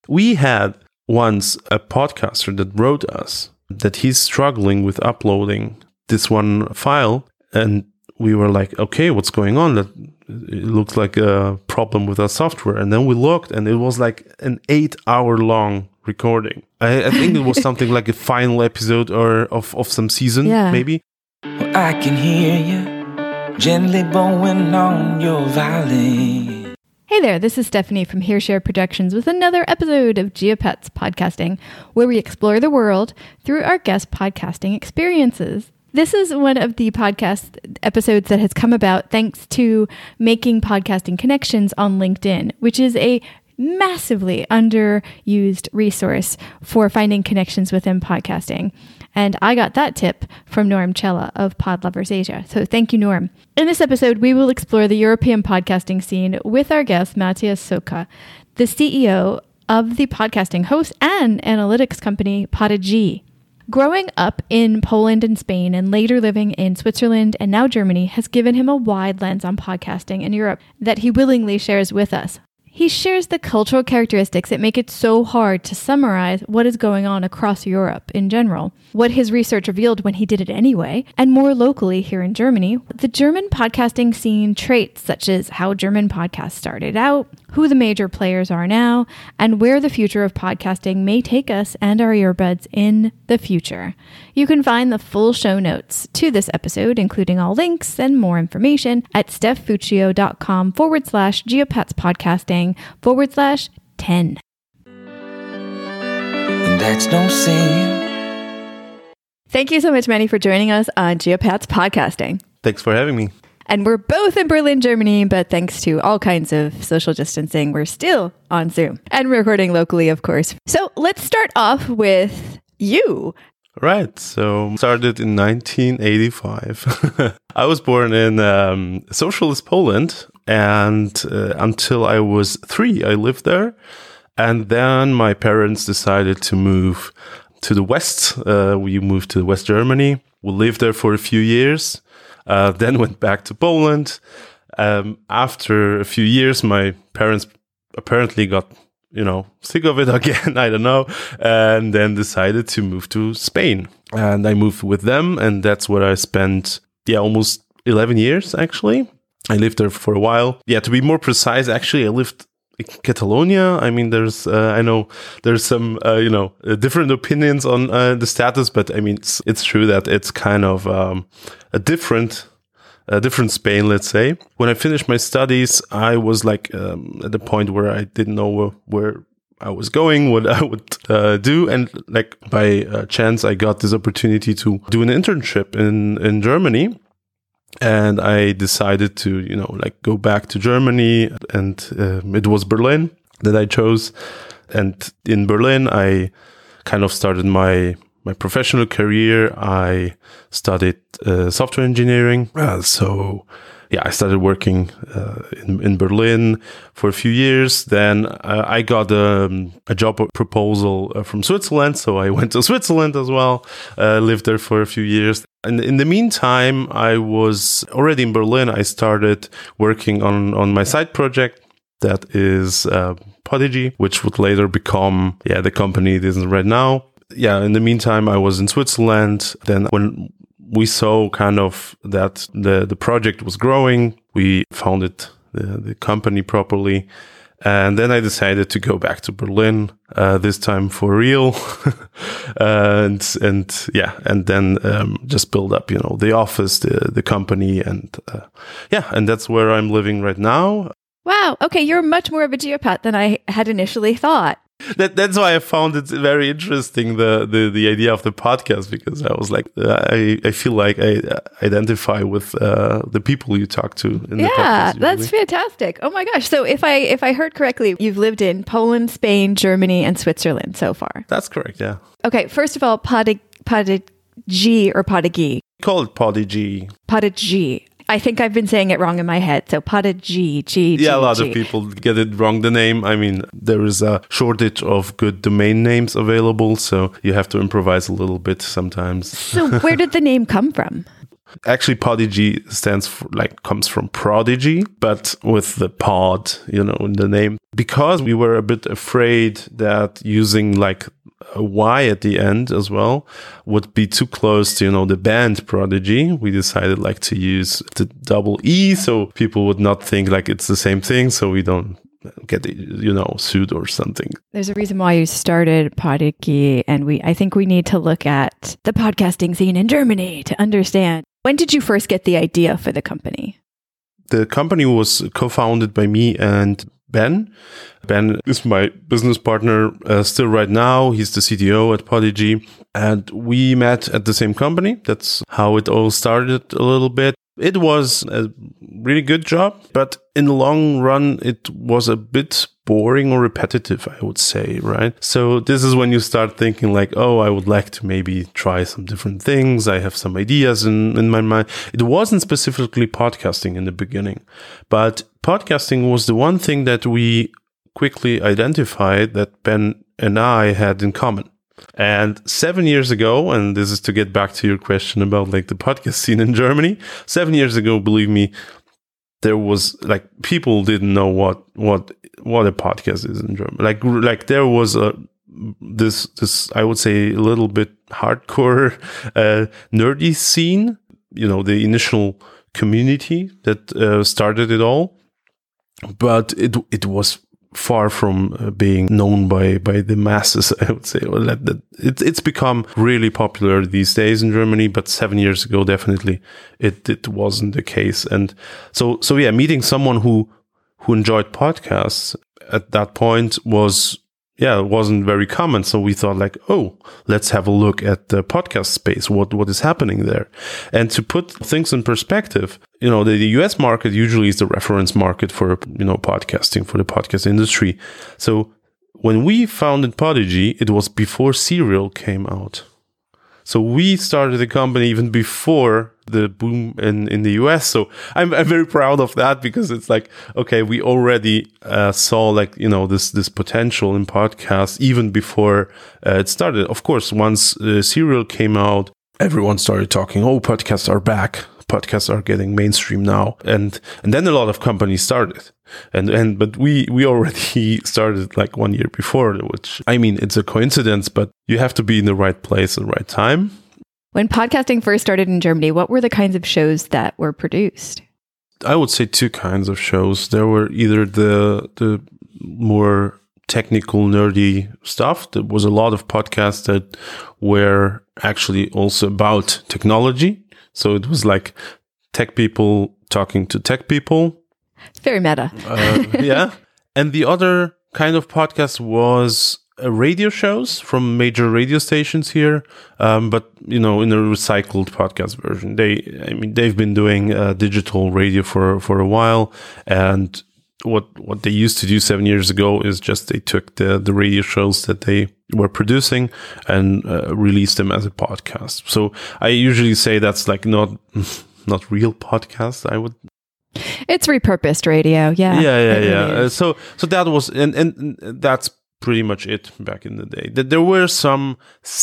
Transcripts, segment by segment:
We had once a podcaster that wrote us that he's struggling with uploading this one file. And we were like, okay, what's going on? That it looks like a problem with our software. And then we looked and it was like an 8-hour long recording. I think it was something like a final episode or of some season, maybe. Well, I can hear you gently bowing on your violin. Hey there, this is Stephanie from HearShare Productions with another episode of Geopets Podcasting, where we explore the world through our guest podcasting experiences. This is one of the podcast episodes that has come about thanks to making podcasting connections on LinkedIn, which is a massively underused resource for finding connections within podcasting. And I got that tip from Norm Cella of Pod Lovers Asia. So thank you, Norm. In this episode, we will explore the European podcasting scene with our guest, Matthias Soka, the CEO of the podcasting host and analytics company Podigy. Growing up in Poland and Spain and later living in Switzerland and now Germany has given him a wide lens on podcasting in Europe that he willingly shares with us. He shares the cultural characteristics that make it so hard to summarize what is going on across Europe in general, what his research revealed when he did it anyway, and more locally here in Germany, the German podcasting scene traits such as how German podcasts started out, who the major players are now, and where the future of podcasting may take us and our earbuds in the future. You can find the full show notes to this episode, including all links and more information at stephfuccio.com/geopetspodcasting/10. And that's no sin. Thank you so much, Manny, for joining us on Geopets Podcasting. Thanks for having me. And we're both in Berlin, Germany, but thanks to all kinds of social distancing, we're still on Zoom and recording locally, of course. So let's start off with you. Right. So started in 1985. I was born in socialist Poland, and until I was 3, I lived there. And then my parents decided to move to the West. We moved to West Germany. We lived there for a few years. Then went back to Poland. After a few years, my parents apparently got, sick of it again. I don't know. And then decided to move to Spain. And I moved with them. And that's where I spent, almost 11 years, actually. I lived there for a while. Yeah, to be more precise, actually, I lived in Catalonia. I mean, I know there's some, different opinions on the status, but I mean, it's true that it's kind of a different Spain, let's say. When I finished my studies, I was like at the point where I didn't know where I was going, what I would do, and like by chance, I got this opportunity to do an internship in Germany. And I decided to, go back to Germany, and it was Berlin that I chose. And in Berlin, I kind of started my professional career. I studied software engineering. I started working in Berlin for a few years. Then I got a job proposal from Switzerland. So I went to Switzerland as well, lived there for a few years. And in the meantime, I was already in Berlin. I started working on my side project that is Podigy, which would later become the company it is right now. Yeah, in the meantime, I was in Switzerland. Then when we saw kind of that the project was growing, we founded the company properly. And then I decided to go back to Berlin, this time for real. and then just build up, the office, the company, and that's where I'm living right now. Wow. Okay. You're much more of a geopat than I had initially thought. That's why I found it very interesting, the idea of the podcast, because I was like, I feel like I identify with the people you talk to in the podcast. Yeah, that's fantastic. Oh my gosh. So if I heard correctly, you've lived in Poland, Spain, Germany, and Switzerland so far. That's correct, yeah. Okay, first of all, Podigy or Podigy? Call it Podigy. Podigy. I think I've been saying it wrong in my head. So Podigy. Yeah, a lot of people get it wrong, the name. I mean, there is a shortage of good domain names available, so you have to improvise a little bit sometimes. So where did the name come from? Actually, Podigy comes from prodigy, but with the pod, in the name, because we were a bit afraid that using like a Y at the end as well would be too close to, the band Prodigy. We decided like to use the double E so people would not think like it's the same thing, so we don't get sued or something. There's a reason why you started Podigy, and I think we need to look at the podcasting scene in Germany to understand. When did you first get the idea for the company? The company was co-founded by me and Ben. Ben is my business partner still right now. He's the CTO at Podigy, and we met at the same company. That's how it all started a little bit. It was a really good job, but in the long run, it was a bit boring or repetitive, I would say, right? So this is when you start thinking like, oh, I would like to maybe try some different things. I have some ideas in my mind. It wasn't specifically podcasting in the beginning, but podcasting was the one thing that we quickly identified that Ben and I had in common. And 7 years ago, and this is to get back to your question about like the podcast scene in Germany, 7 years ago, believe me, there was like people didn't know what a podcast is in Germany. Like there was this I would say a little bit hardcore nerdy scene, the initial community that started it all, but it was far from being known by the masses, I would say. It's become really popular these days in Germany, but 7 years ago, definitely it wasn't the case. And so yeah, meeting someone who enjoyed podcasts at that point wasn't very common. So we thought like, oh, let's have a look at the podcast space. What is happening there? And to put things in perspective, the US market usually is the reference market for, podcasting, for the podcast industry. So when we founded Podigy, it was before Serial came out. So we started the company even before the boom in the US. So I'm very proud of that, because it's like, okay, we already saw like, this potential in podcasts even before it started. Of course, once Serial came out, everyone started talking, oh, podcasts are back. Podcasts are getting mainstream now. And then a lot of companies started. But we already started like 1 year before, which, I mean, it's a coincidence, but you have to be in the right place at the right time. When podcasting first started in Germany, what were the kinds of shows that were produced? I would say two kinds of shows. There were either the more technical, nerdy stuff. There was a lot of podcasts that were actually also about technology. So it was like tech people talking to tech people. It's very meta. Yeah. And the other kind of podcast was radio shows from major radio stations here, but in a recycled podcast version. They've been doing digital radio for a while, and what they used to do 7 years ago is just they took the radio shows that they were producing and released them as a podcast. So I usually say that's like not real podcast. It's repurposed radio. Yeah. Yeah. So that was and that's pretty much it back in the day. There were some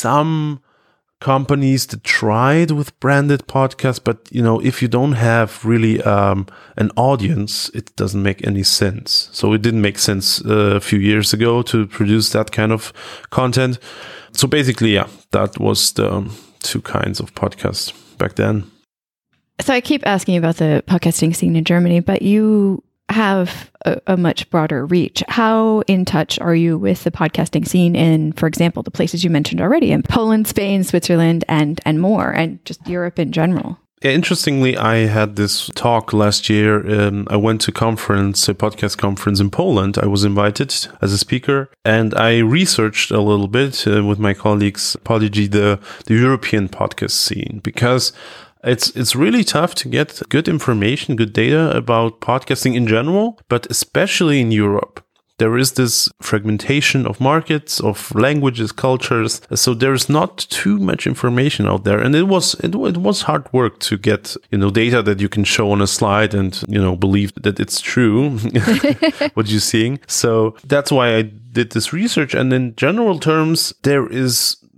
companies that tried with branded podcasts, but if you don't have really an audience, it doesn't make any sense. So it didn't make sense a few years ago to produce that kind of content. So basically, yeah, that was the two kinds of podcasts back then. So I keep asking about the podcasting scene in Germany, but you have a much broader reach. How in touch are you with the podcasting scene in, for example, the places you mentioned already, in Poland, Spain, Switzerland, and more, and just Europe in general? Yeah, interestingly, I had this talk last year. I went to a podcast conference in Poland. I was invited as a speaker, and I researched a little bit with my colleagues, Podigy, the European podcast scene, because it's really tough to get good information, good data about podcasting in general, but especially in Europe. There is this fragmentation of markets, of languages, cultures. So there's not too much information out there. And it was hard work to get, data that you can show on a slide and, believe that it's true, what you're seeing. So that's why I did this research. And in general terms, there is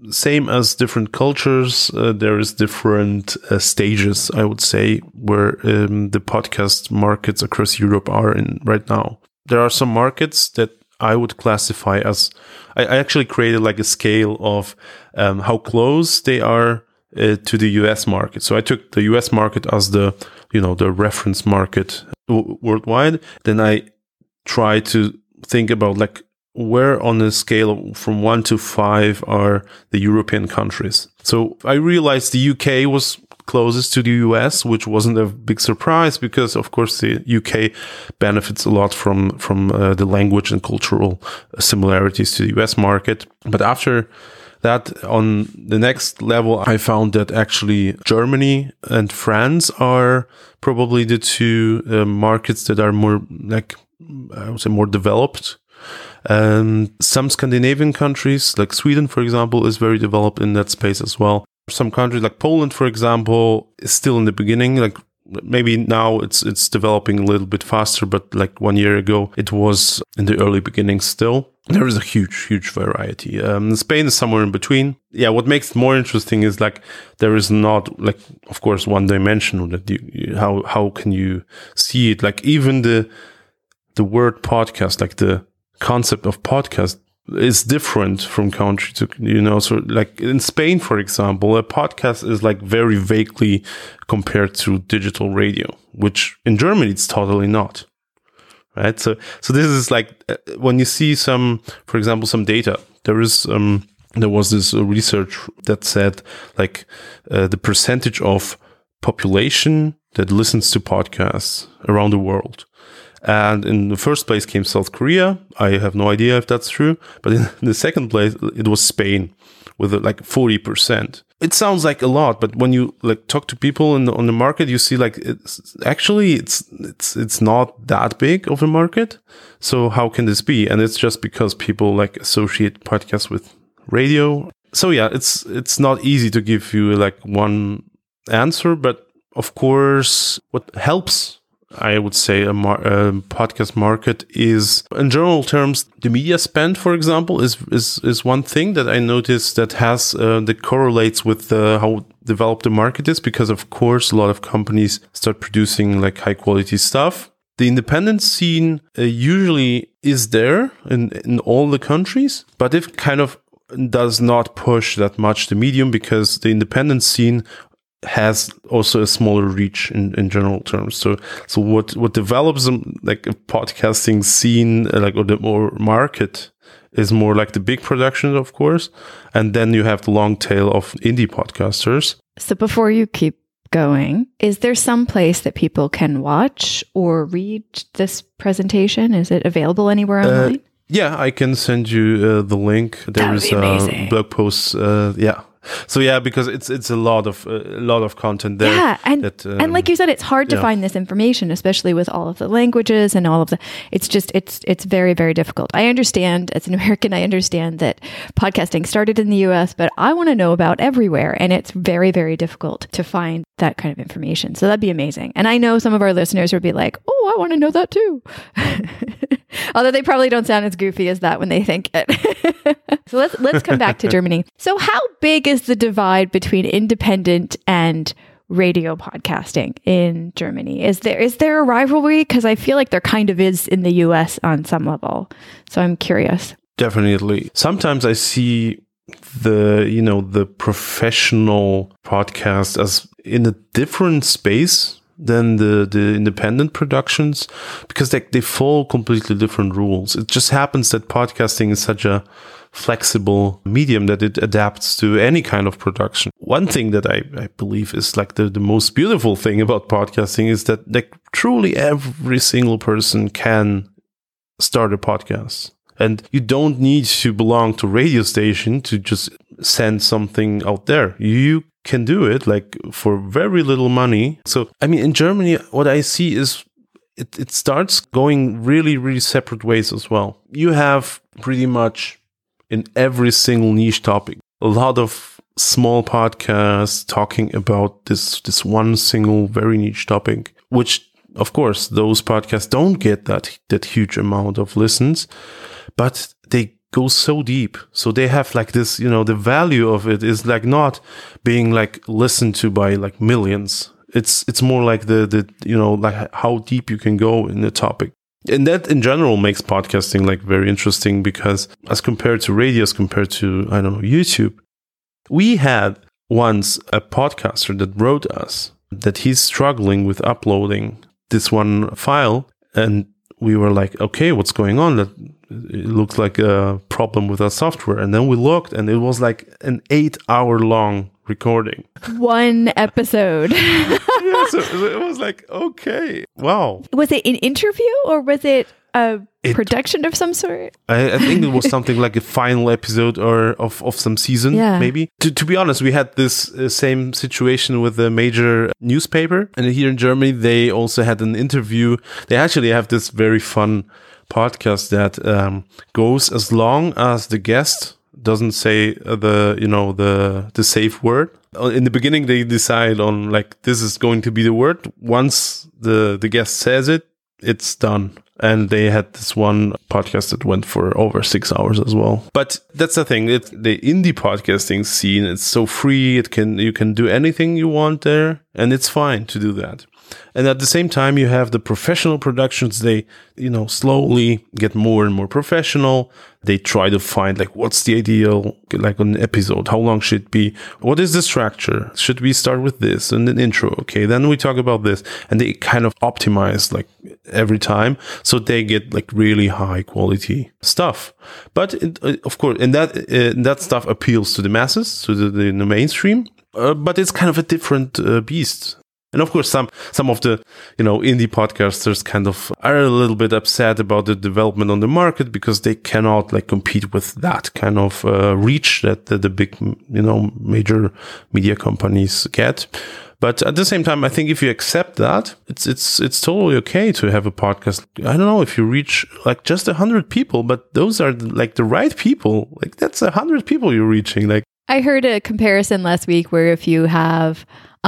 same as different cultures, there is different stages, I would say, where the podcast markets across Europe are in right now. There are some markets that I would classify as, I actually created like a scale of how close they are to the US market. So I took the US market as the reference market worldwide. Then I try to think about like where on a scale from 1 to 5 are the European countries. So I realized the UK was closest to the US, which wasn't a big surprise because, of course, the UK benefits a lot from the language and cultural similarities to the US market. But after that, on the next level, I found that actually Germany and France are probably the two markets that are more, like, I would say, more developed. Some Scandinavian countries, like Sweden, for example, is very developed in that space as well. Some countries like Poland, for example, is still in the beginning. Like maybe now it's developing a little bit faster, but like 1 year ago, it was in the early beginnings still. There is a huge variety. Spain is somewhere in between. Yeah, what makes it more interesting is like there is not like, of course, one dimension that how can you see it? Like even the word podcast, like the concept of podcast is different from country to, so like in Spain, for example, a podcast is like very vaguely compared to digital radio, which in Germany, it's totally not. Right. So this is like when you see for example, some data, there was this research that said like the percentage of population that listens to podcasts around the world. And in the first place came South Korea. I have no idea if that's true. But in the second place, it was Spain with like 40%. It sounds like a lot, but when you like talk to people on the market, you see like it's not that big of a market. So how can this be? And it's just because people like associate podcasts with radio. So yeah, it's not easy to give you like one answer, but of course, what helps, I would say, a podcast market is, in general terms, the media spend, for example, is one thing that I noticed that that correlates with how developed the market is, because of course a lot of companies start producing like high quality stuff. The independent scene usually is there in all the countries, but it kind of does not push that much the medium, because the independent scene has also a smaller reach in general terms. So what develops like a podcasting scene, like, or the more market, is more like the big productions, of course, and then you have the long tail of indie podcasters. So before you keep going, is there some place that people can watch or read this presentation? Is it available anywhere online? Yeah, I can send you the link. There is a blog post. So yeah, because it's a lot of content there. Yeah, and like you said, it's hard to find this information, especially with all of the languages and all of the. It's very, very difficult. I understand, as an American, I understand that podcasting started in the U.S., but I want to know about everywhere, and it's very, very difficult to find that kind of information. So that'd be amazing. And I know some of our listeners would be like, "Oh, I want to know that too." Although they probably don't sound as goofy as that when they think it. So let's come back to Germany. So how big is the divide between independent and radio podcasting in Germany? Is there a rivalry? Because I feel like there kind of is in the US on some level. So I'm curious. Definitely. Sometimes I see the professional podcast as in a different space than the independent productions, because they follow completely different rules. It just happens that podcasting is such a flexible medium that it adapts to any kind of production. One thing that I believe is like the most beautiful thing about podcasting is that like truly every single person can start a podcast. And you don't need to belong to a radio station to just send something out there. You can do it like for very little money. So, I mean, in Germany, what I see is it starts going really, really separate ways as well. You have pretty much in every single niche topic a lot of small podcasts talking about this one single very niche topic, which of course those podcasts don't get that huge amount of listens, but they go so deep. So they have like this, the value of it is like not being like listened to by like millions. It's more like the like how deep you can go in the topic. And that in general makes podcasting like very interesting, because as compared to radio, as compared to, I don't know, YouTube, we had once a podcaster that wrote us that he's struggling with uploading this one file. And we were like, okay, what's going on? That it looks like a problem with our software. And then we looked, and it was like an 8-hour long recording. One episode. Yeah, so it was like, okay, wow. Was it an interview or was it a production of some sort? I think it was something like a final episode or of some season, maybe. To be honest, we had this same situation with a major newspaper. And here in Germany, they also had an interview. They actually have this very fun podcast that goes as long as the guest doesn't say the safe word. In the beginning, they decide on like, this is going to be the word. Once the guest says it, it's done. And they had this one podcast that went for over 6 hours as well. But that's the thing. The indie podcasting scene, it's so free. You can do anything you want there, and it's fine to do that. And at the same time, you have the professional productions. They, slowly get more and more professional. They try to find like, what's the ideal, like an episode? How long should it be? What is the structure? Should we start with this and an intro? Okay, then we talk about this. And they kind of optimize like every time. So they get like really high quality stuff. But of course, and that stuff appeals to the masses, to the mainstream. But it's kind of a different beast. And of course, some of the, indie podcasters kind of are a little bit upset about the development on the market, because they cannot like compete with that kind of reach that the big, major media companies get. But at the same time, I think if you accept that, it's totally okay to have a podcast. I don't know if you reach like just 100 people, but those are like the right people. Like that's 100 people you're reaching. Like I heard a comparison last week where if you have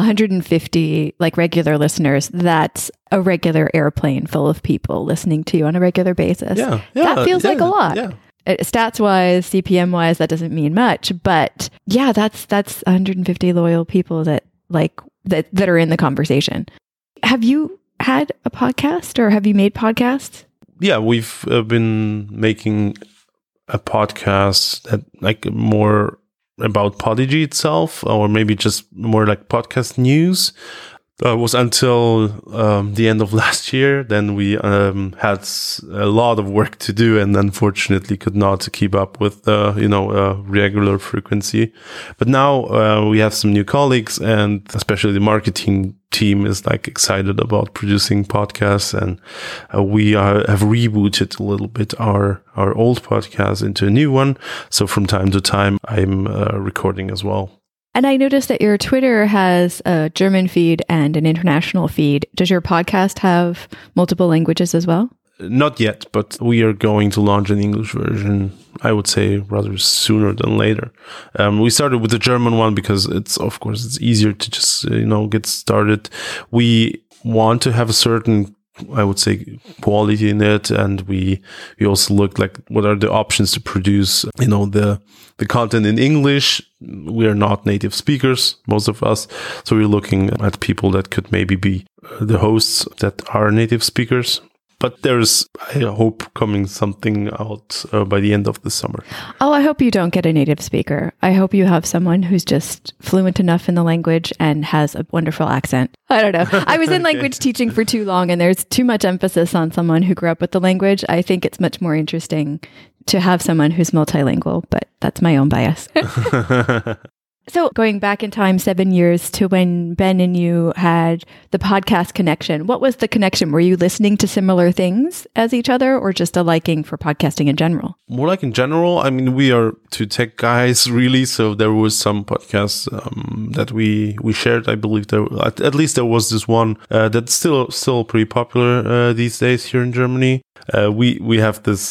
150 like regular listeners, that's a regular airplane full of people listening to you on a regular basis. Yeah, that feels like a lot. Yeah. Stats wise, CPM wise, that doesn't mean much, but yeah, that's 150 loyal people that are in the conversation. Have you had a podcast, or have you made podcasts? Yeah, we've been making a podcast that like more about Podigy itself, or maybe just more like podcast news. It was until the end of last year. Then we had a lot of work to do, and unfortunately could not keep up with regular frequency. But now we have some new colleagues, and especially the marketing team is like excited about producing podcasts, and we have rebooted a little bit our old podcast into a new one. So from time to time, I'm recording as well. And I noticed that your Twitter has a German feed and an international feed. Does your podcast have multiple languages as well? Not yet, but we are going to launch an English version, I would say, rather sooner than later. We started with the German one because it's easier to just, get started. We want to have a certain, I would say, quality in it. And we also looked like, what are the options to produce, the content in English. We are not native speakers, most of us. So we're looking at people that could maybe be the hosts that are native speakers. But there's, I hope, coming something out by the end of the summer. Oh, I hope you don't get a native speaker. I hope you have someone who's just fluent enough in the language and has a wonderful accent. I don't know. I was in language teaching for too long, and there's too much emphasis on someone who grew up with the language. I think it's much more interesting to have someone who's multilingual, but that's my own bias. So going back in time 7 years to when Ben and you had the podcast connection, what was the connection? Were you listening to similar things as each other, or just a liking for podcasting in general? More like in general. I mean, we are two tech guys, really. So there was some podcasts that we shared. I believe at least there was this one that's still pretty popular these days here in Germany. We have this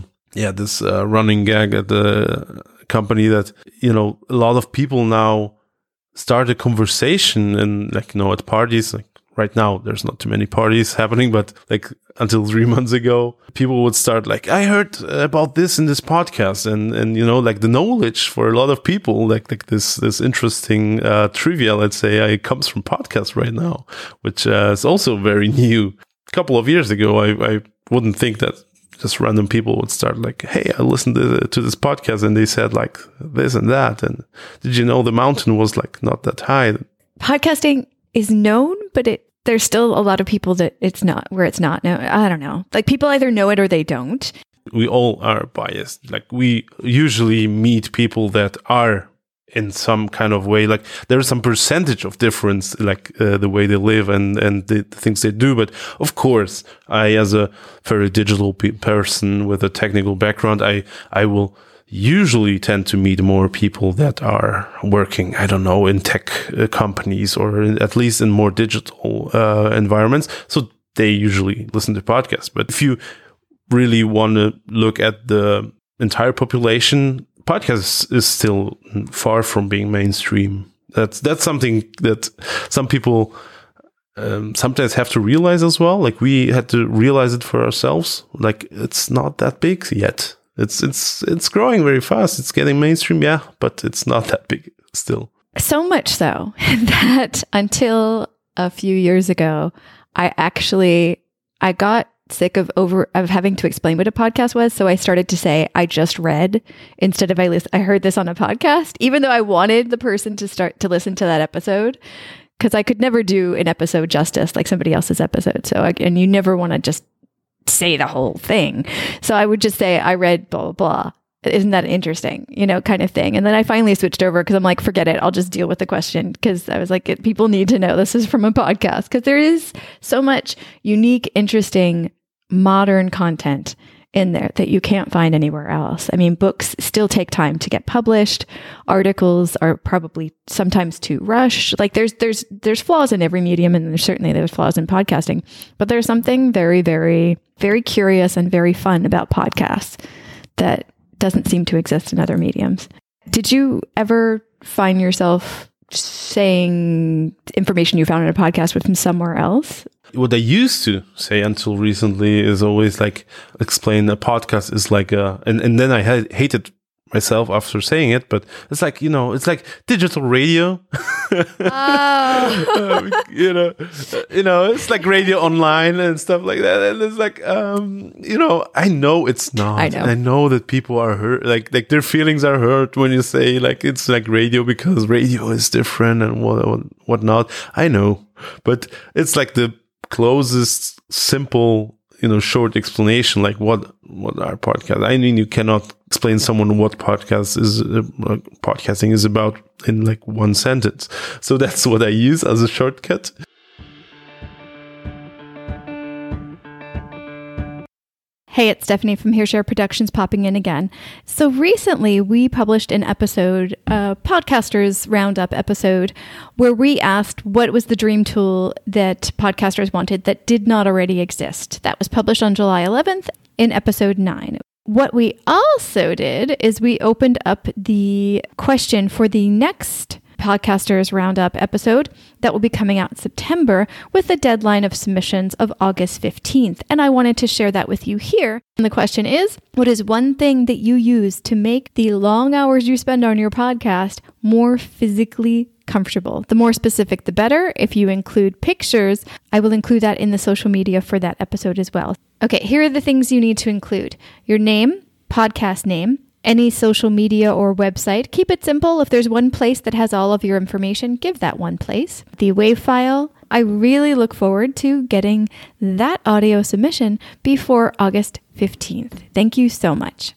running gag at the company that, a lot of people now start a conversation and at parties, like right now there's not too many parties happening, but like until 3 months ago, people would start like, I heard about this in this podcast, and you know, like the knowledge for a lot of people, like this interesting trivia, let's say, comes from podcasts right now, which is also very new. A couple of years ago, I wouldn't think that just random people would start like, hey, I listened to this podcast and they said like this and that, and did you know the mountain was like not that high? Podcasting is known, but there's still a lot of people that it's not known. I don't know. Like people either know it or they don't. We all are biased. Like we usually meet people that are in some kind of way, like there's some percentage of difference, like the way they live and the things they do. But of course, I, as a very digital person with a technical background, I will usually tend to meet more people that are working, I don't know, in tech companies or at least in more digital environments. So they usually listen to podcasts. But if you really want to look at the entire population, podcasts is still far from being mainstream. That's something that some people sometimes have to realize as well. Like we had to realize it for ourselves. Like it's not that big yet. It's growing very fast. It's getting mainstream, yeah, but it's not that big still. So much so that until a few years ago, I got sick of having to explain what a podcast was. So I started to say, I just read instead of I heard this on a podcast, even though I wanted the person to start to listen to that episode, because I could never do an episode justice like somebody else's episode. And you never want to just say the whole thing. So I would just say, I read blah, blah, blah. Isn't that interesting? You know, kind of thing. And then I finally switched over because I'm like, forget it. I'll just deal with the question, because I was like, people need to know this is from a podcast, because there is so much unique, interesting, modern content in there that you can't find anywhere else. I mean, books still take time to get published. Articles are probably sometimes too rushed. Like there's flaws in every medium, and there's flaws in podcasting, but there's something very, very, very curious and very fun about podcasts that doesn't seem to exist in other mediums. Did you ever find yourself saying information you found in a podcast from somewhere else? What I used to say until recently is always like explain a podcast is like and then I hated myself after saying it, but it's like, you know, it's like digital radio. Oh. you know, it's like radio online and stuff like that. And it's like, you know, I know it's not. I know. And I know that people are hurt, like their feelings are hurt when you say like it's like radio, because radio is different and whatnot. I know, but it's like the closest simple, you know, short explanation, like what are podcasts. I mean, you cannot explain someone what podcasting is about in like one sentence. So that's what I use as a shortcut. Hey, it's Stephanie from HearShare Productions popping in again. So recently we published an episode, a Podcasters Roundup episode, where we asked what was the dream tool that podcasters wanted that did not already exist. That was published on July 11th in episode 9. What we also did is we opened up the question for the next Podcasters Roundup episode that will be coming out in September, with the deadline of submissions of August 15th. And I wanted to share that with you here. And the question is, what is one thing that you use to make the long hours you spend on your podcast more physically comfortable? The more specific, the better. If you include pictures, I will include that in the social media for that episode as well. Okay, here are the things you need to include. Your name, podcast name, any social media or website. Keep it simple. If there's one place that has all of your information, give that one place. The WAV file. I really look forward to getting that audio submission before August 15th. Thank you so much.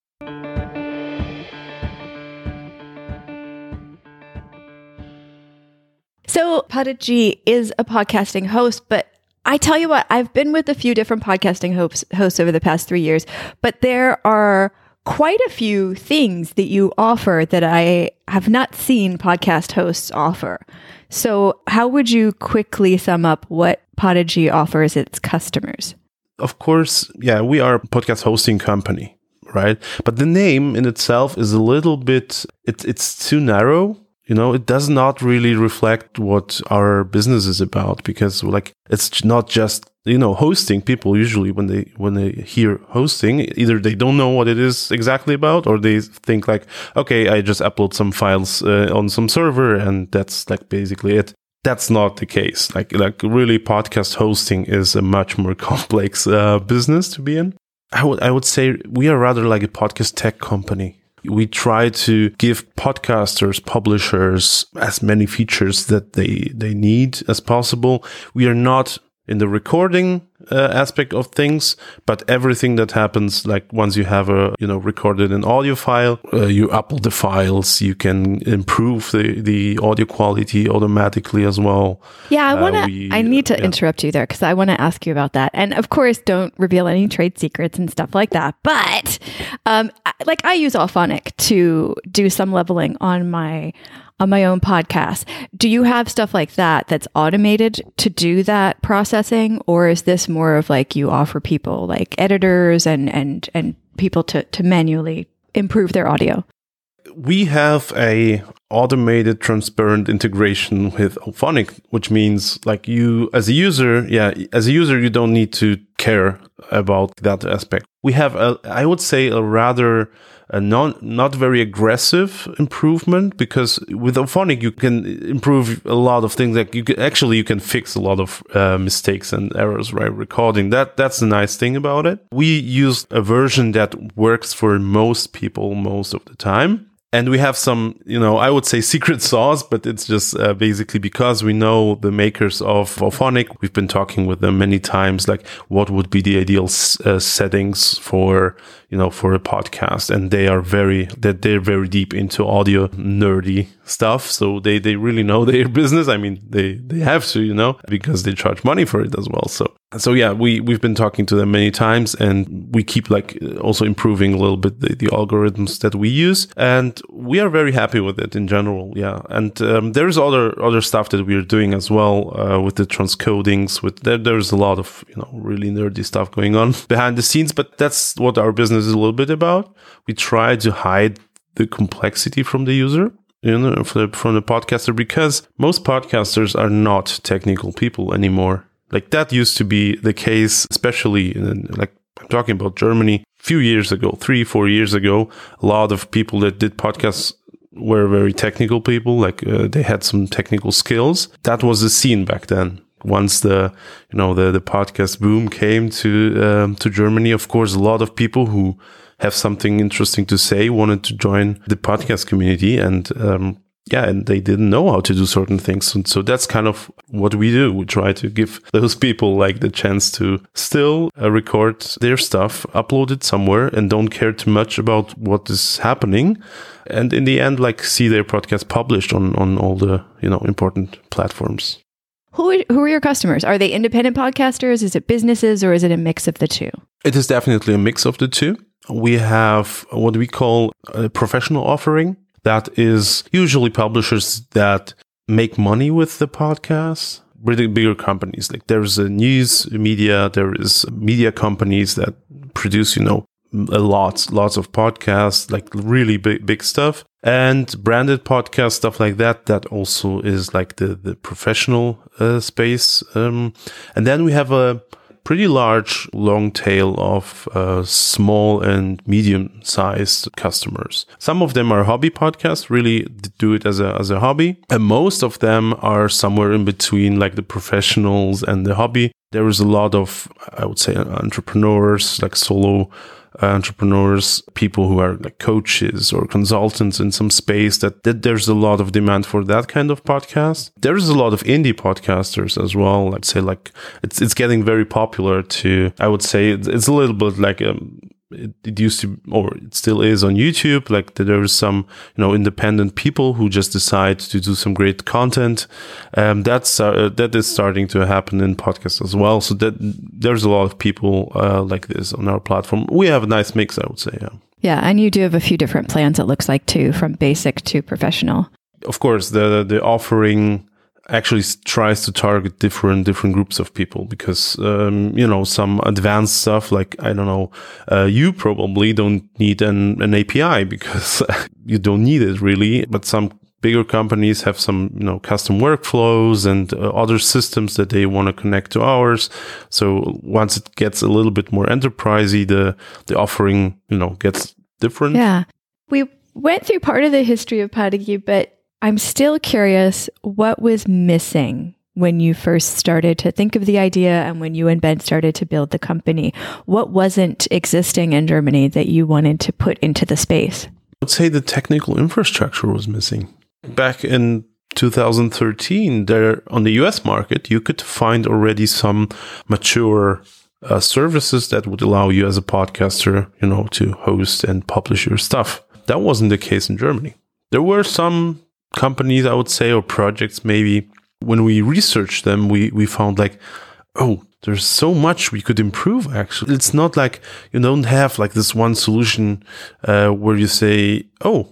So Podigy is a podcasting host, but I tell you what, I've been with a few different podcasting hosts over the past 3 years, but there are quite a few things that you offer that I have not seen podcast hosts offer. So how would you quickly sum up what Podigy offers its customers? Of course, yeah, we are a podcast hosting company, right? But the name in itself is a little bit, it's too narrow. it does not really reflect what our business is about, because like it's not just hosting. People usually when they hear hosting, either they don't know what it is exactly about, or they think like, okay, I just upload some files on some server and that's like basically it. That's not the case. Like really, podcast hosting is a much more complex business to be in. I would say we are rather like a podcast tech company. We try to give podcasters, publishers, as many features that they need as possible. We are not in the recording aspect of things, but everything that happens, like once you have recorded an audio file, you upload the files, you can improve the audio quality automatically as well. Yeah, I need to interrupt you there because I want to ask you about that. And of course, don't reveal any trade secrets and stuff like that. But I use Auphonic to do some leveling on my own podcast. Do you have stuff like that that's automated to do that processing? Or is this more of like you offer people like editors and people to manually improve their audio? We have a automated, transparent integration with Auphonic, which means like you as a user, you don't need to care about that aspect. We have I would say a rather not very aggressive improvement, because with Auphonic you can improve a lot of things. Like you can fix a lot of mistakes and errors while recording. That's the nice thing about it. We use a version that works for most people most of the time. And we have some, I would say secret sauce, but it's just basically because we know the makers of Auphonic. We've been talking with them many times, like what would be the ideal settings for a podcast. And they're very deep into audio nerdy stuff. So they really know their business. I mean, they have to, because they charge money for it as well. So yeah, we've been talking to them many times, and we keep like also improving a little bit the algorithms that we use, and we are very happy with it in general. Yeah, and there's other stuff that we are doing as well with the transcodings. There's a lot of really nerdy stuff going on behind the scenes, but that's what our business is a little bit about. We try to hide the complexity from the user. From the podcaster, because most podcasters are not technical people anymore. Like that used to be the case, especially like I'm talking about Germany. A few years ago, 3-4 years ago, a lot of people that did podcasts were very technical people. Like they had some technical skills. That was the scene back then. Once the podcast boom came to Germany, of course, a lot of people who have something interesting to say wanted to join the podcast community, and and they didn't know how to do certain things. And so that's kind of what we do. We try to give those people like the chance to still record their stuff, upload it somewhere, and don't care too much about what is happening. And in the end, like see their podcast published on all the, important platforms. Who are your customers? Are they independent podcasters? Is it businesses, or is it a mix of the two? It is definitely a mix of the two. We have what we call a professional offering. That is usually publishers that make money with the podcast, really bigger companies. Like there's a news media, there is media companies that produce, lots of podcasts, like really big stuff, and branded podcast stuff like that. That also is like the professional space. And then we have a pretty large long tail of small and medium-sized customers. Some of them are hobby podcasts, really do it as a hobby. And most of them are somewhere in between, like the professionals and the hobby. There is a lot of, I would say, entrepreneurs, like solo entrepreneurs, people who are like coaches or consultants in some space, that there's a lot of demand for that kind of podcast. There's a lot of indie podcasters as well. I'd say like it's getting very popular to, I would say it's a little bit like it used to, or it still is on YouTube. Like there is some, independent people who just decide to do some great content. That is starting to happen in podcasts as well. So that there's a lot of people like this on our platform. We have a nice mix, I would say. Yeah. Yeah, and you do have a few different plans, it looks like, too, from basic to professional. Of course, the offering actually tries to target different groups of people, because some advanced stuff, like I don't know, you probably don't need an API because you don't need it really, but some bigger companies have some, custom workflows and other systems that they want to connect to ours. So once it gets a little bit more enterprisey, the offering, gets different. Yeah. We went through part of the history of Podigy, but I'm still curious what was missing when you first started to think of the idea and when you and Ben started to build the company. What wasn't existing in Germany that you wanted to put into the space? I would say the technical infrastructure was missing. Back in 2013, there on the US market, you could find already some mature services that would allow you as a podcaster, to host and publish your stuff. That wasn't the case in Germany. There were some companies, I would say, or projects maybe. When we researched them, we found like, oh, there's so much we could improve, actually. It's not like you don't have like this one solution where you say, oh,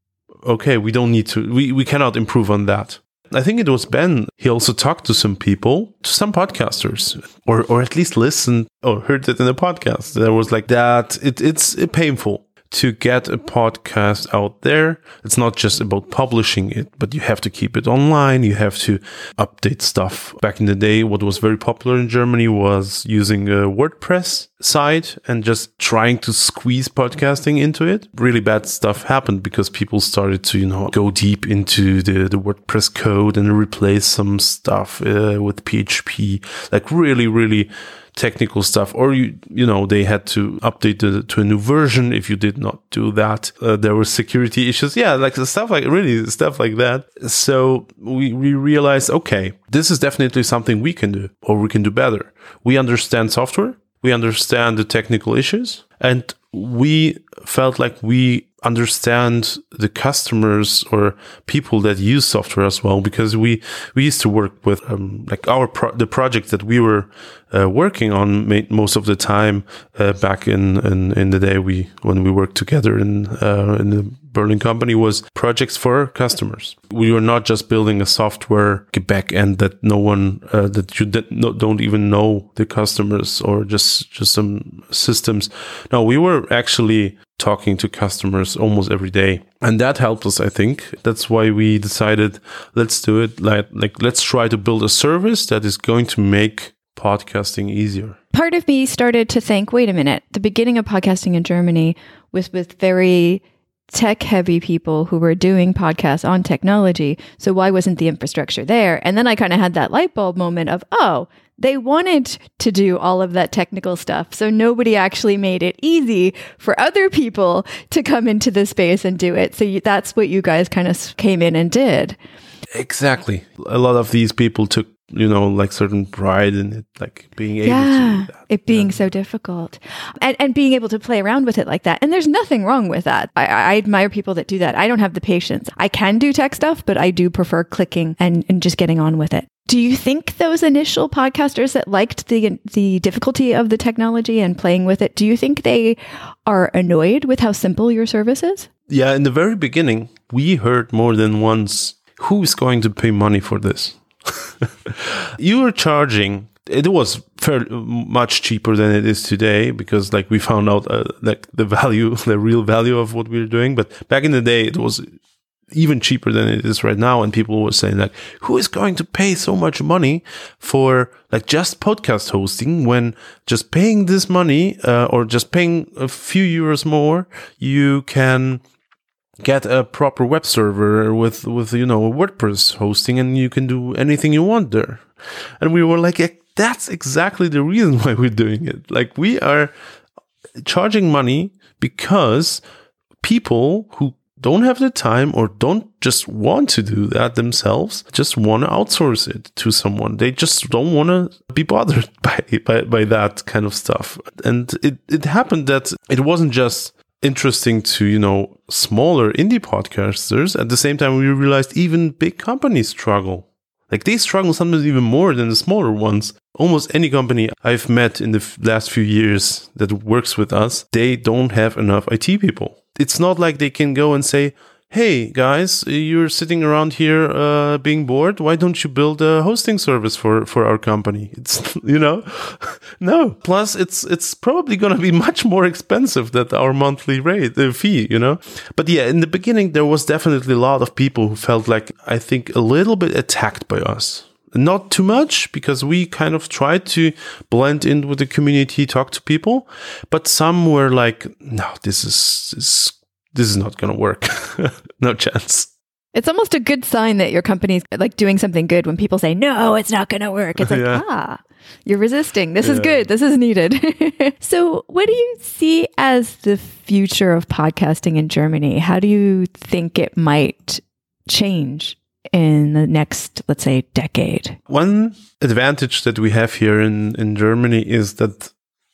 okay, we don't need to, we cannot improve on that. I think it was Ben. He also talked to some people, to some podcasters, or at least listened or heard it in a podcast. There was like that. It's painful to get a podcast out there. It's not just about publishing it, but you have to keep it online. You have to update stuff. Back in the day, what was very popular in Germany was using a WordPress site and just trying to squeeze podcasting into it. Really bad stuff happened because people started to, go deep into the WordPress code and replace some stuff with PHP, like really, really technical stuff, or they had to update to a new version. If you did not do that, there were security issues. Yeah, like stuff like that. So we realized, okay, this is definitely something we can do, or we can do better. We understand software, we understand the technical issues, and we felt like we understand the customers or people that use software as well, because we used to work with like the project that we were working on most of the time back in the day when we worked together in the Berlin company was projects for customers. We were not just building a software back end that no one that you don't even know the customers, or just some systems. No, we were actually talking to customers almost every day, and that helped us. I think that's why we decided, let's do it. Like let's try to build a service that is going to make podcasting easier. Part of me started to think, wait a minute, the beginning of podcasting in Germany was with very tech-heavy people who were doing podcasts on technology. So why wasn't the infrastructure there? And then I kind of had that light bulb moment of, oh, they wanted to do all of that technical stuff. So nobody actually made it easy for other people to come into the space and do it. So that's what you guys kind of came in and did. Exactly. A lot of these people took, like certain pride in it, like being able to do that. It being so difficult and being able to play around with it like that. And there's nothing wrong with that. I admire people that do that. I don't have the patience. I can do tech stuff, but I do prefer clicking and just getting on with it. Do you think those initial podcasters that liked the difficulty of the technology and playing with it, do you think they are annoyed with how simple your service is? Yeah, in the very beginning, we heard more than once, who's going to pay money for this? You were charging, it was much cheaper than it is today, because like we found out like the real value of what we were doing. But back in the day, it was even cheaper than it is right now. And people were saying like, who is going to pay so much money for like just podcast hosting, when just paying this money or just paying a few euros more, you can get a proper web server with WordPress hosting, and you can do anything you want there. And we were like, yeah, that's exactly the reason why we're doing it. Like, we are charging money because people who don't have the time or don't just want to do that themselves just want to outsource it to someone. They just don't want to be bothered by that kind of stuff. And it happened that it wasn't just interesting to, smaller indie podcasters. At the same time, we realized even big companies struggle. Like, they struggle sometimes even more than the smaller ones. Almost any company I've met in the last few years that works with us, they don't have enough IT people. It's not like they can go and say, hey guys, you're sitting around here being bored. Why don't you build a hosting service for our company? It's, no. Plus it's probably going to be much more expensive than our monthly fee, But yeah, in the beginning, there was definitely a lot of people who felt like, I think, a little bit attacked by us. Not too much, because we kind of tried to blend in with the community, talk to people, but some were like, no, this is not going to work. No chance. It's almost a good sign that your company's like doing something good when people say, no, it's not going to work. It's like, you're resisting. This is good. This is needed. So what do you see as the future of podcasting in Germany? How do you think it might change in the next, let's say, decade? One advantage that we have here in Germany is that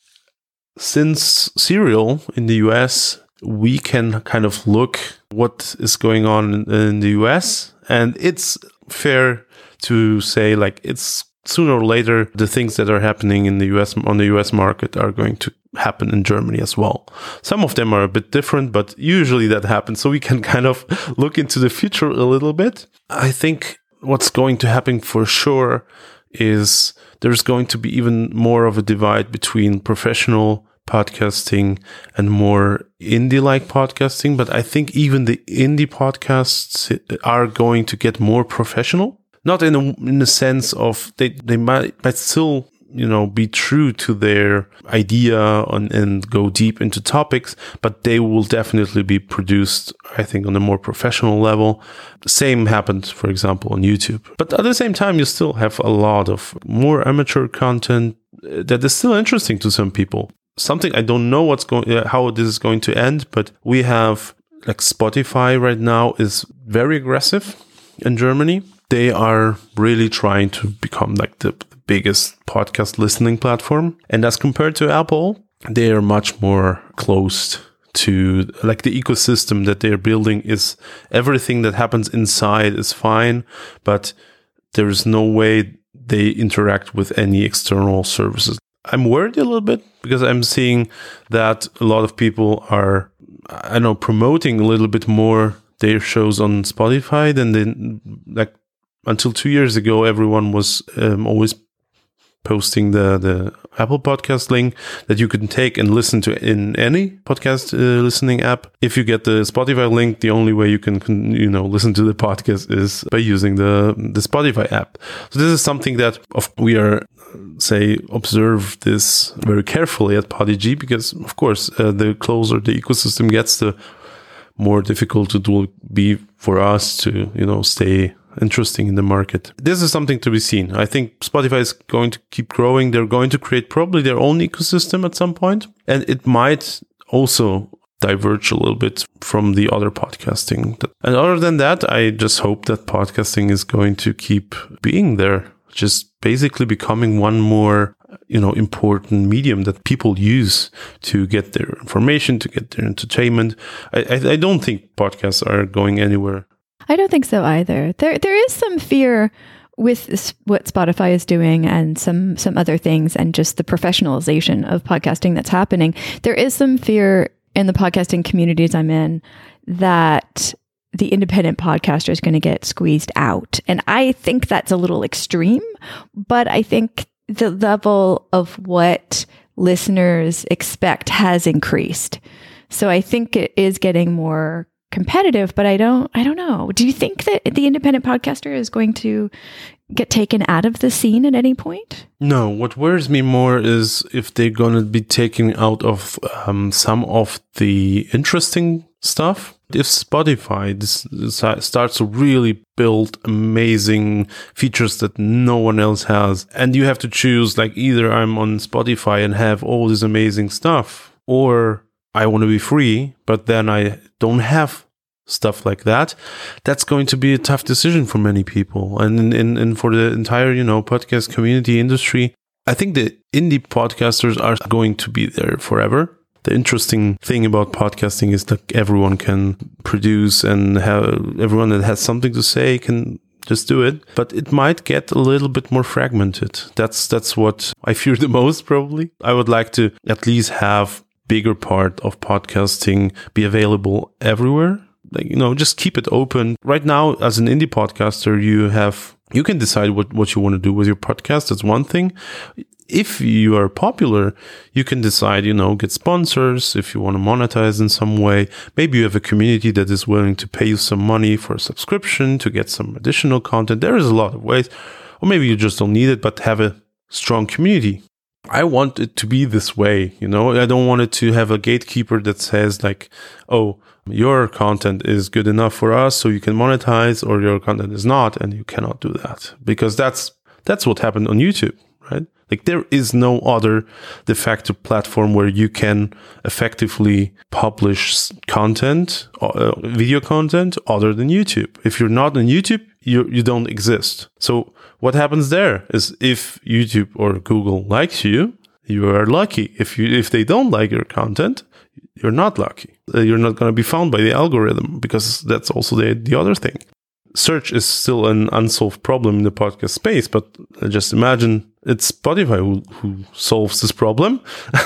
since Serial in the US, we can kind of look what is going on in the US, and it's fair to say, like, it's sooner or later the things that are happening in the US on the US market are going to happen in Germany as well. Some of them are a bit different, but usually that happens. So we can kind of look into the future a little bit. I think what's going to happen for sure is there's going to be even more of a divide between professional podcasting and more indie-like podcasting. But I think even the indie podcasts are going to get more professional. Not in the sense of they might still, be true to their idea and go deep into topics, but they will definitely be produced, I think, on a more professional level. The same happened, for example, on YouTube. But at the same time, you still have a lot of more amateur content that is still interesting to some people. Something I don't know how this is going to end, but we have, like, Spotify right now is very aggressive in Germany. They are really trying to become like the biggest podcast listening platform. And as compared to Apple, they are much more closed to, like, the ecosystem that they're building is everything that happens inside is fine, but there is no way they interact with any external services. I'm worried a little bit because I'm seeing that a lot of people are, promoting a little bit more their shows on Spotify than they, until 2 years ago, everyone was always posting the Apple Podcast link that you can take and listen to in any podcast listening app. If you get the Spotify link, the only way you can listen to the podcast is by using the Spotify app. So this is something that we are observe this very carefully at Podigy, because of course the closer the ecosystem gets, the more difficult it will be for us to stay interesting in the market. This is something to be seen. I think Spotify is going to keep growing. They're going to create probably their own ecosystem at some point, and it might also diverge a little bit from the other podcasting. And other than that, I just hope that podcasting is going to keep being there, just basically becoming one more important medium that people use to get their information, to get their entertainment. I don't think podcasts are going anywhere. I don't think so either. There is some fear with what Spotify is doing and some other things, and just the professionalization of podcasting that's happening. There is some fear in the podcasting communities I'm in that the independent podcaster is going to get squeezed out. And I think that's a little extreme, but I think the level of what listeners expect has increased. So I think it is getting more competitive, but I don't know. Do you think that the independent podcaster is going to get taken out of the scene at any point? No, what worries me more is if they're going to be taken out of some of the interesting stuff. If Spotify starts to really build amazing features that no one else has, and you have to choose, like, either I'm on Spotify and have all this amazing stuff, or I want to be free, but then I don't have stuff like that, that's going to be a tough decision for many people. And for the entire, podcast community industry, I think the indie podcasters are going to be there forever. The interesting thing about podcasting is that everyone can produce, and everyone that has something to say can just do it. But it might get a little bit more fragmented. That's what I fear the most, probably. I would like to at least have bigger part of podcasting be available everywhere. like, just keep it open. Right now, as an indie podcaster, you can decide what you want to do with your podcast. That's one thing. If you are popular, you can decide, get sponsors if you want to monetize in some way. Maybe you have a community that is willing to pay you some money for a subscription to get some additional content. There is a lot of ways. Or maybe you just don't need it, but have a strong community. I want it to be this way, I don't want it to have a gatekeeper that says like, oh, your content is good enough for us so you can monetize, or your content is not and you cannot do that. Because that's what happened on YouTube, right? Like there is no other de facto platform where you can effectively publish content, video content other than YouTube. If you're not on YouTube, you don't exist. So what happens there is if YouTube or Google likes you, you are lucky. If they don't like your content, you're not lucky. You're not going to be found by the algorithm, because that's also the other thing. Search is still an unsolved problem in the podcast space, but just imagine it's Spotify who solves this problem.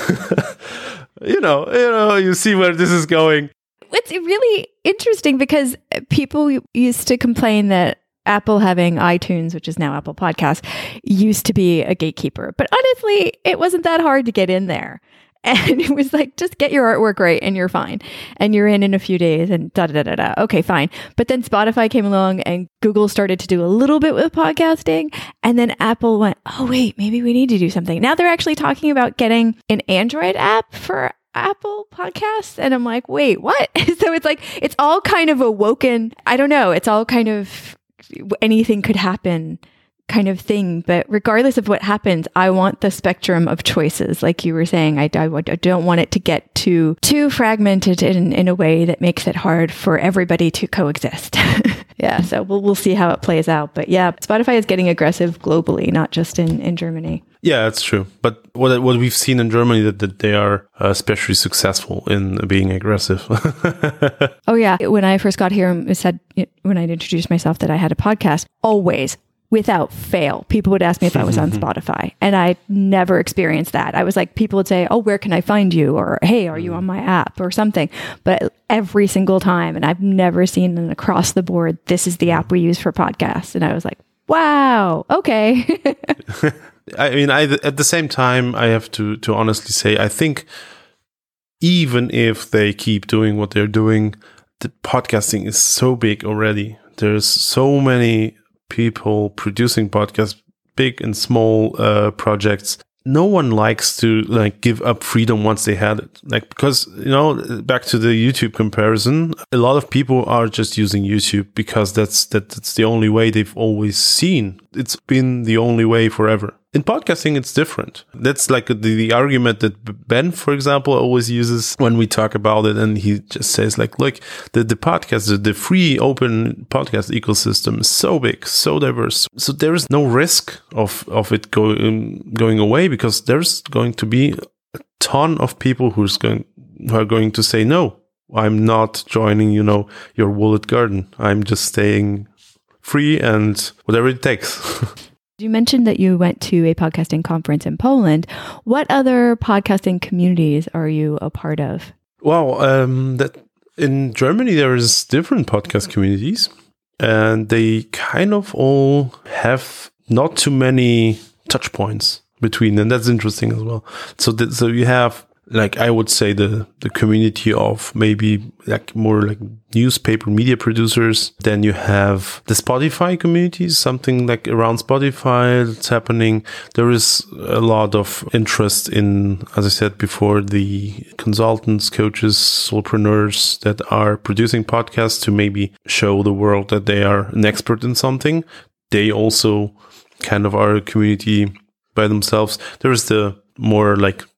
You see where this is going. It's really interesting because people used to complain that Apple having iTunes, which is now Apple Podcasts, used to be a gatekeeper. But honestly, it wasn't that hard to get in there. And it was like, just get your artwork right and you're fine. And you're in a few days and da-da-da-da-da. Okay, fine. But then Spotify came along and Google started to do a little bit with podcasting. And then Apple went, oh, wait, maybe we need to do something. Now they're actually talking about getting an Android app for Apple Podcasts. And I'm like, wait, what? So it's like, it's all kind of awoken. I don't know. It's all kind of anything could happen kind of thing. But regardless of what happens, I want the spectrum of choices. Like you were saying, I don't want it to get too fragmented in a way that makes it hard for everybody to coexist. Yeah, so we'll see how it plays out. But yeah, Spotify is getting aggressive globally, not just in Germany. Yeah, that's true. But what we've seen in Germany, that they are especially successful in being aggressive. Oh yeah, when I first got here, it said when I introduced myself that I had a podcast, always, without fail, people would ask me if I was on Spotify, and I never experienced that. I was like, people would say, oh, where can I find you? Or, hey, are you on my app or something? But every single time, and I've never seen an across the board, this is the app we use for podcasts. And I was like, wow, okay. I mean, at the same time, I have to honestly say, I think even if they keep doing what they're doing, the podcasting is so big already. There's so many people producing podcasts, big and small projects. No one likes to give up freedom once they had it. Because, back to the YouTube comparison, a lot of people are just using YouTube because that's the only way they've always seen. It's been the only way forever. In podcasting, it's different. That's like the argument that Ben, for example, always uses when we talk about it. And he just says look, the podcast, the free open podcast ecosystem is so big, so diverse. So there is no risk of it going away, because there's going to be a ton of people who are going to say, no, I'm not joining, your walled garden. I'm just staying free and whatever it takes. You mentioned that you went to a podcasting conference in Poland. What other podcasting communities are you a part of? Well, that in Germany, there is different podcast communities, and they kind of all have not too many touch points between them. That's interesting as well. So you have, I would say, the community of maybe more newspaper media producers. Then you have the Spotify community, something around Spotify that's happening. There is a lot of interest in, as I said before, the consultants, coaches, solopreneurs that are producing podcasts to maybe show the world that they are an expert in something. They also kind of are a community by themselves. There is the more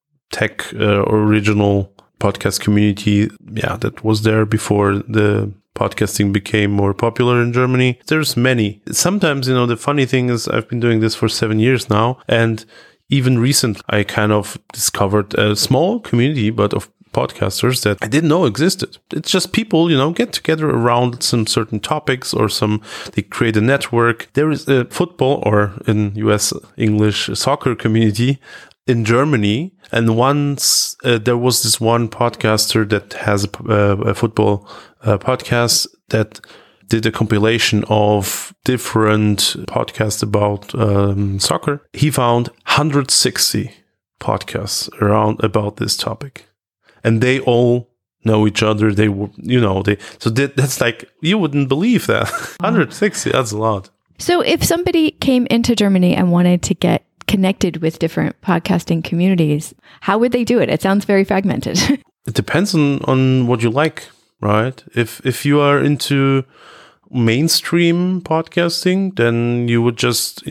tech original podcast community, that was there before the podcasting became more popular in Germany. There's many. Sometimes, the funny thing is, I've been doing this for 7 years now, and even recently I kind of discovered a small community, but of podcasters that I didn't know existed. It's just people, get together around some certain topics, or they create a network. There is a football, or in US English, soccer community. in Germany. And once there was this one podcaster that has a football podcast that did a compilation of different podcasts about soccer. He found 160 podcasts around about this topic, and they all know each other. They were, that's like, you wouldn't believe that. 160, that's a lot. So if somebody came into Germany and wanted to get connected with different podcasting communities, how would they do it? It sounds very fragmented. It depends on what you like, right? If you are into mainstream podcasting, then you would just,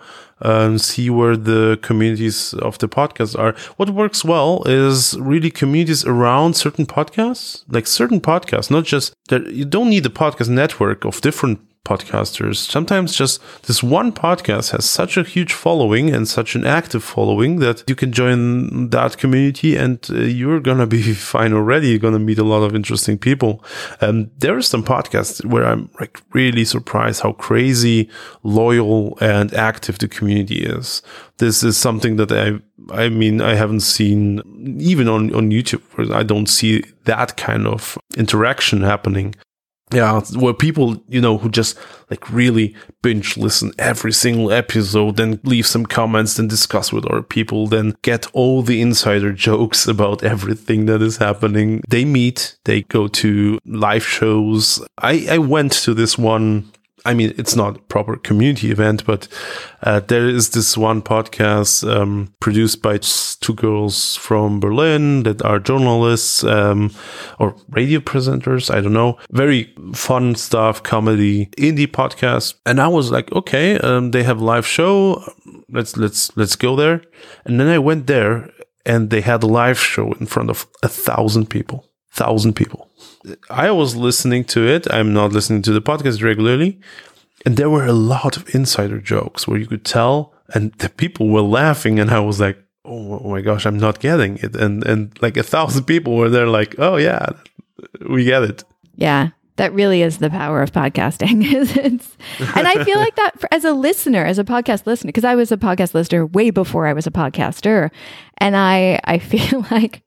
see where the communities of the podcasts are. What works well is really communities around certain podcasts, not just that. You don't need a podcast network of different podcasters. Sometimes just this one podcast has such a huge following and such an active following that you can join that community, and you're gonna be fine already. You're gonna meet a lot of interesting people. There are some podcasts where I'm like really surprised how crazy loyal and active the community is. This is something that I haven't seen even on YouTube, where I don't see that kind of interaction happening. Yeah, where people, who just like really binge listen every single episode, then leave some comments, then discuss with other people, then get all the insider jokes about everything that is happening. They meet, they go to live shows. I went to this one. I mean, it's not a proper community event, but there is this one podcast produced by two girls from Berlin that are journalists or radio presenters. I don't know. Very fun stuff, comedy, indie podcast. And I was like, okay, they have a live show. Let's go there. And then I went there, and they had a live show in front of 1,000 people. 1,000 people. I was listening to it. I'm not listening to the podcast regularly. And there were a lot of insider jokes where you could tell, and the people were laughing. And I was like, oh my gosh, I'm not getting it. And like 1,000 people were there like, oh yeah, we get it. Yeah. That really is the power of podcasting. And I feel like that as a listener, as a podcast listener, because I was a podcast listener way before I was a podcaster. And I feel like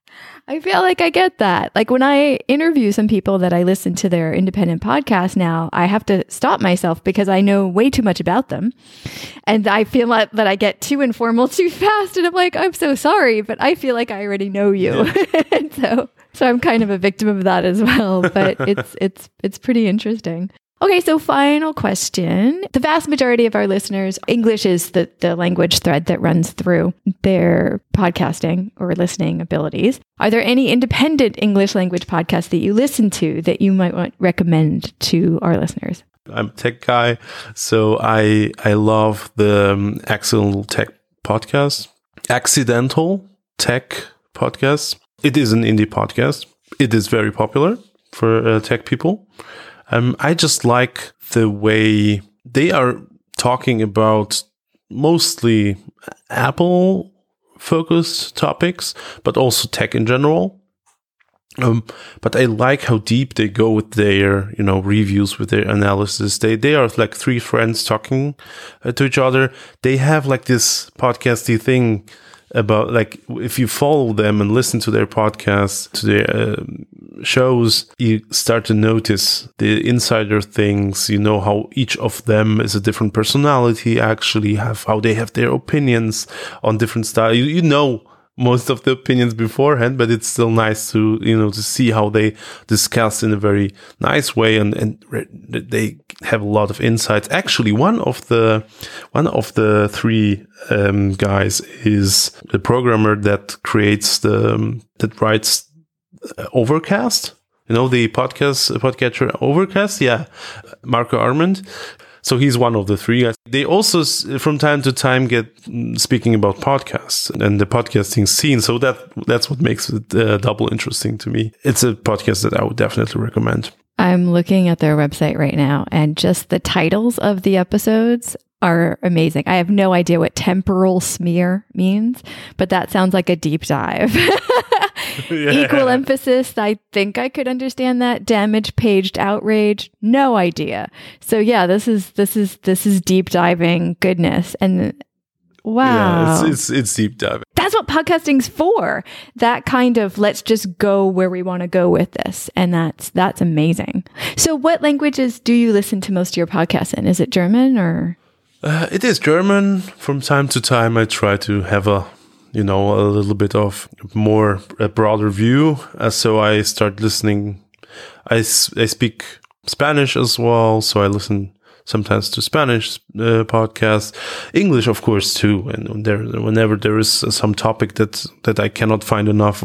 I get that. Like when I interview some people that I listen to their independent podcast now, I have to stop myself because I know way too much about them. And I feel like that I get too informal too fast. And I'm like, I'm so sorry, but I feel like I already know you. Yeah. So I'm kind of a victim of that as well. But it's pretty interesting. Okay, so final question. The vast majority of our listeners, English is the language thread that runs through their podcasting or listening abilities. Are there any independent English language podcasts that you listen to that you might recommend to our listeners? I'm a tech guy, so I love the Accidental Tech podcast. Accidental Tech podcast. It is an indie podcast. It is very popular for tech people. I just like the way they are talking about mostly Apple-focused topics, but also tech in general. But I like how deep they go with their, reviews, with their analysis. They are like three friends talking to each other. They have like this podcasty thing about, like, if you follow them and listen to their podcasts, to their shows, you start to notice the insider things. How each of them is a different personality, actually, how they have their opinions on different styles. You know most of the opinions beforehand, but it's still nice to to see how they discuss in a very nice way, and they have a lot of insights. Actually, one of the three guys is the programmer that writes Overcast. The podcatcher Overcast. Yeah, Marco Arment. So he's one of the three guys. They also, from time to time, get speaking about podcasts and the podcasting scene. So that's what makes it double interesting to me. It's a podcast that I would definitely recommend. I'm looking at their website right now, and just the titles of the episodes are amazing. I have no idea what temporal smear means, but that sounds like a deep dive. Yeah. Equal emphasis, I think I could understand that. Damage paged outrage, no idea. So yeah, this is deep diving goodness. And Wow. Yeah, it's deep diving. That's what podcasting's for. That kind of let's just go where we want to go with this. And that's amazing. So what languages do you listen to most of your podcasts in? Is it German or? It is German. From time to time, I try to have a little bit of a broader view. So I start listening. I speak Spanish as well, so I listen sometimes to Spanish podcasts, English, of course, too. And whenever there is some topic that I cannot find enough,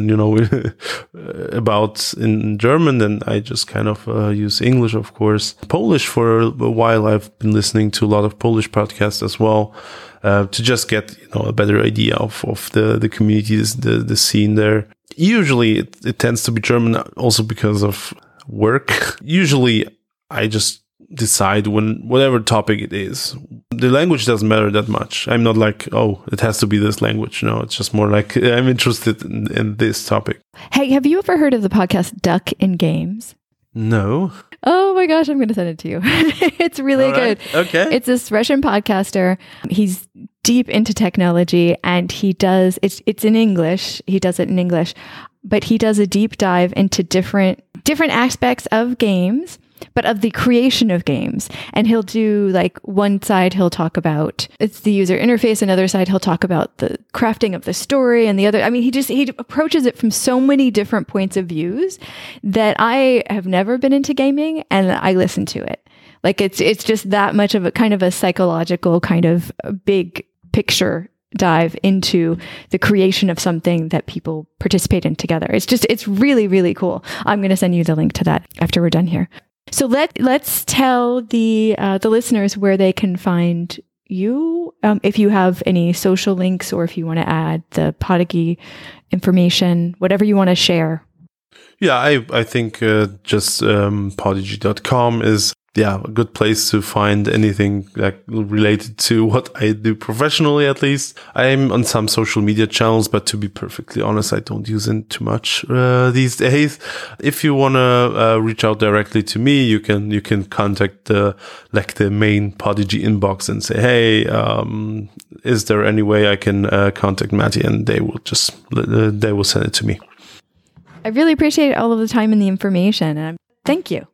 about in German, then I just kind of use English, of course. Polish for a while, I've been listening to a lot of Polish podcasts as well, to just get a better idea of the communities, the scene there. Usually, it tends to be German, also because of work. Usually, I just decide whatever topic it is. The language doesn't matter that much. I'm not like, oh, it has to be this language. No, it's just more like I'm interested in this topic. Hey, have you ever heard of the podcast Duck in Games? No. Oh my gosh, I'm going to send it to you. It's really good. Okay. It's this Russian podcaster. He's deep into technology and it's in English. He does it in English, but he does a deep dive into different aspects of games, but of the creation of games. And he'll do like one side, he'll talk about it's the user interface. Another side, he'll talk about the crafting of the story. And the other, I mean, he approaches it from so many different points of views that I have never been into gaming and I listen to it. Like it's just that much of a kind of a psychological kind of big picture dive into the creation of something that people participate in together. It's really, really cool. I'm going to send you the link to that after we're done here. So let's tell the listeners where they can find you, if you have any social links or if you want to add the Podigy information, whatever you want to share. Yeah, I think just Podigy.com is a good place to find anything like related to what I do professionally, at least. I'm on some social media channels, but to be perfectly honest, I don't use it too much these days. If you want to reach out directly to me, you can contact the main Podigy inbox and say, hey, is there any way I can contact Matty? And they will send it to me. I really appreciate all of the time and the information. And thank you.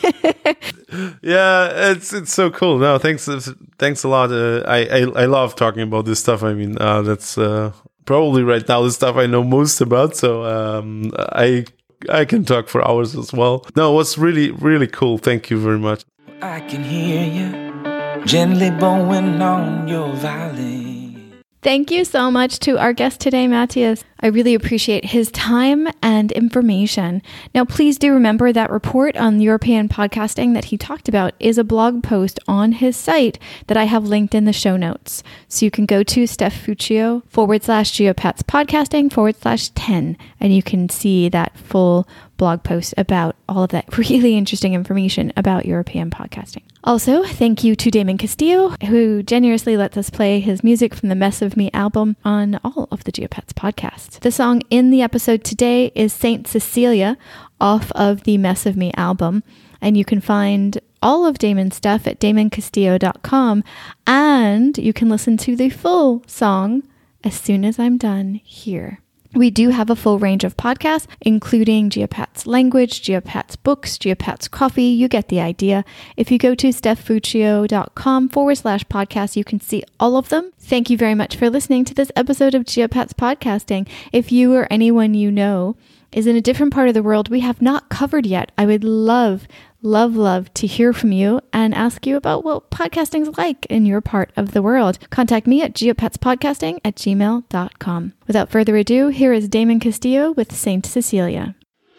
Yeah, it's so cool. No, thanks a lot. I love talking about this stuff. I mean, that's probably right now the stuff I know most about. So I can talk for hours as well. No, it was really, really cool. Thank you very much. I can hear you gently bowing on your violin. Thank you so much to our guest today, Matthias. I really appreciate his time and information. Now, please do remember that report on European podcasting that he talked about is a blog post on his site that I have linked in the show notes. So you can go to StephFuccio.com/GeoPatsPodcasting/10, and you can see that full blog post about all of that really interesting information about European podcasting. Also, thank you to Damon Castillo, who generously lets us play his music from the Mess of Me album on all of the GeoPats podcasts. The song in the episode today is Saint Cecilia off of the Mess of Me album, and you can find all of Damon's stuff at DamonCastillo.com, and you can listen to the full song as soon as I'm done here. We do have a full range of podcasts, including GeoPats Language, GeoPats Books, GeoPats Coffee. You get the idea. If you go to StephFuccio.com/podcast, you can see all of them. Thank you very much for listening to this episode of GeoPats Podcasting. If you or anyone you know is in a different part of the world we have not covered yet, I would love to hear from you and ask you about what podcasting's like in your part of the world. Contact me at geopatspodcasting@gmail.com. Without further ado, here is Damon Castillo with Saint Cecilia.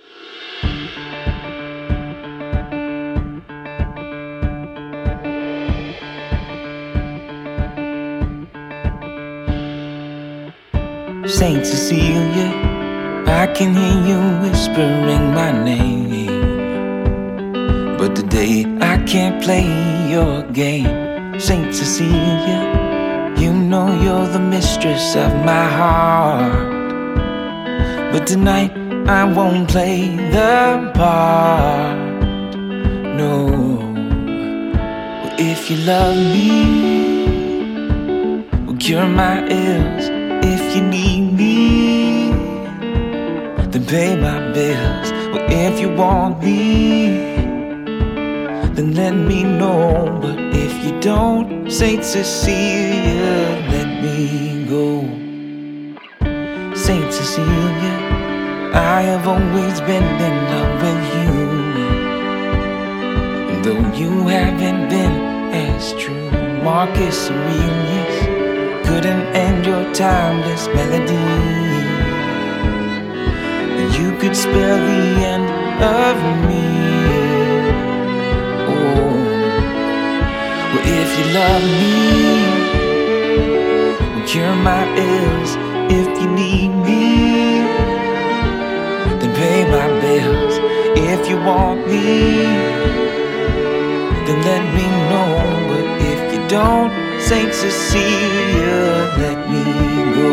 Saint Cecilia, I can hear you whispering my name. But today I can't play your game. Saint Cecilia, you know you're the mistress of my heart. But tonight I won't play the part. No, well, if you love me, well, cure my ills. If you need me, then pay my bills. Well, if you want me, then let me know. But if you don't, Saint Cecilia, let me go. Saint Cecilia, I have always been in love with you, and though you haven't been as true, Marcus Aurelius couldn't end your timeless melody. You could spell the end of me. Oh, well, if you love me, well, cure my ills. If you need me, then pay my bills. If you want me, then let me know. But if you don't, Saint Cecilia, let me go.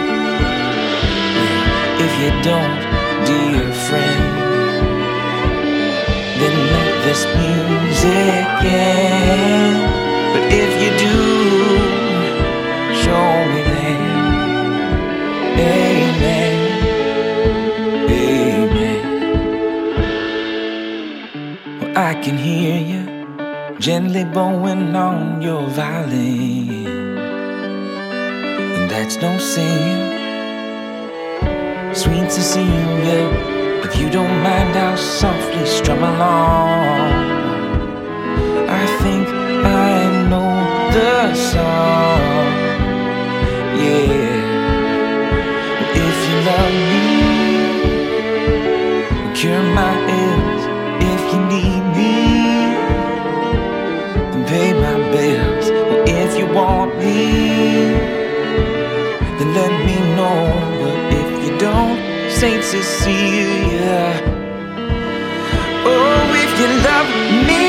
If you don't, dear friend, then let this music end. But if you do, show me then. Amen, amen. Well, I can hear you gently bowing on your violin, and that's no sin. Sweet Cecilia, if you don't mind, I'll softly strum along. I think I know the song, yeah. If you love me, cure my ills. If you need me, then pay my bills. Well, if you want me, then let me know. But if you don't, Saint Cecilia, oh, if you love me,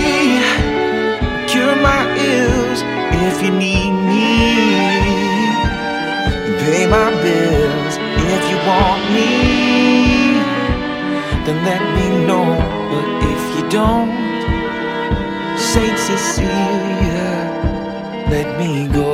cure my ills. If you need me, pay my bills. If you want me, then let me know. But if you don't, Saint Cecilia, let me go.